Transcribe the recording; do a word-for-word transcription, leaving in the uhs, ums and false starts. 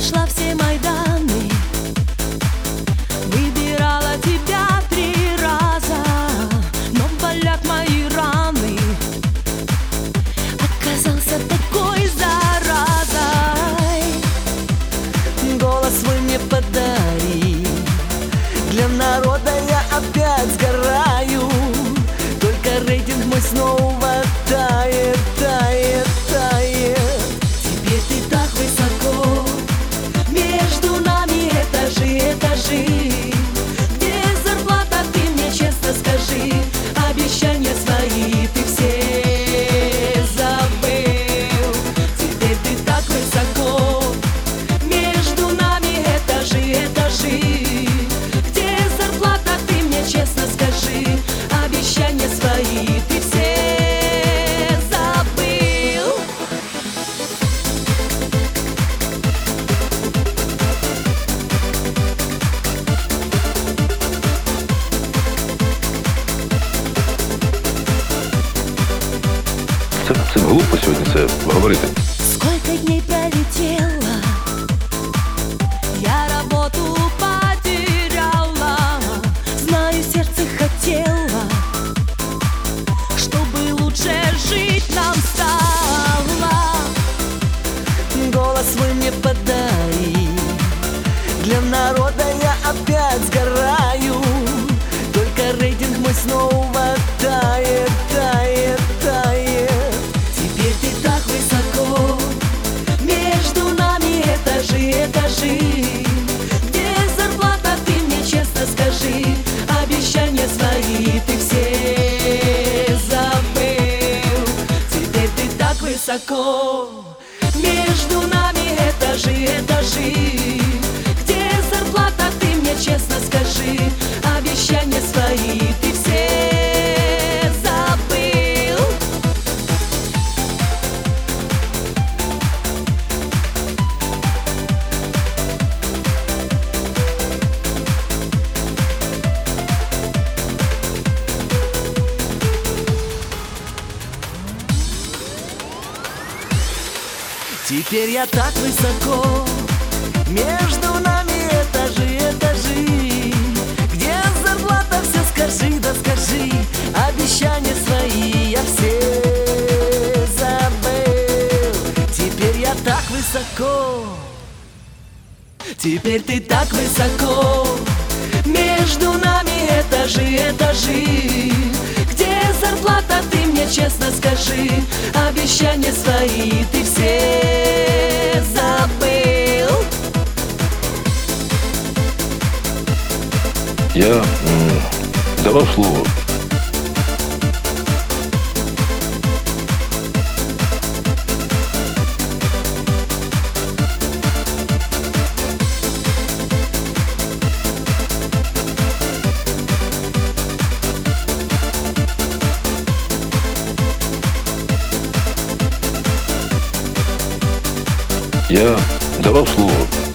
прошла все майданы, выбирала тебя три раза, но болят мои раны. Оказался такой заразой. Голос свой мне подари, для народа я опять сгораю. Только рейтинг мой снова тает, тает, тает. Теперь ты так высоко, между нами этажи, этажи. Где зарплата, ты мне честно скажи. Обещания свои ты все забыл. Теперь ты так высоко, между нами этажи, этажи. Где зарплата, ты мне честно скажи. Обещания свои ты все забыл. Це, це глупо сьогодні це говорити. Сколько дней пролетело, я работу потеряла. Знаю, сердце хотело, чтобы лучше жить нам стало. Голос свой мне подари, для народа я опять сгораю. Только рейтинг мой снова тает, тает, тает. Теперь ты так высоко, между нами этажи, этажи. Где зарплата, ты мне честно скажи. Обещания свои ты все забыл. Теперь ты так высоко, между нами этажи, этажи. Где зарплата, ты мне честно скажи. Обещания свои ты все забыл. Теперь я так высоко, между нами этажи, этажи. Где зарплата, все скажи, да скажи. Обещания свои я все забыл. Теперь я так высоко, теперь ты так высоко, между нами этажи, этажи. Где зарплата, ты мне честно скажи. Обещания свои ты все забыл. Я м, давав слово. Я давав слово.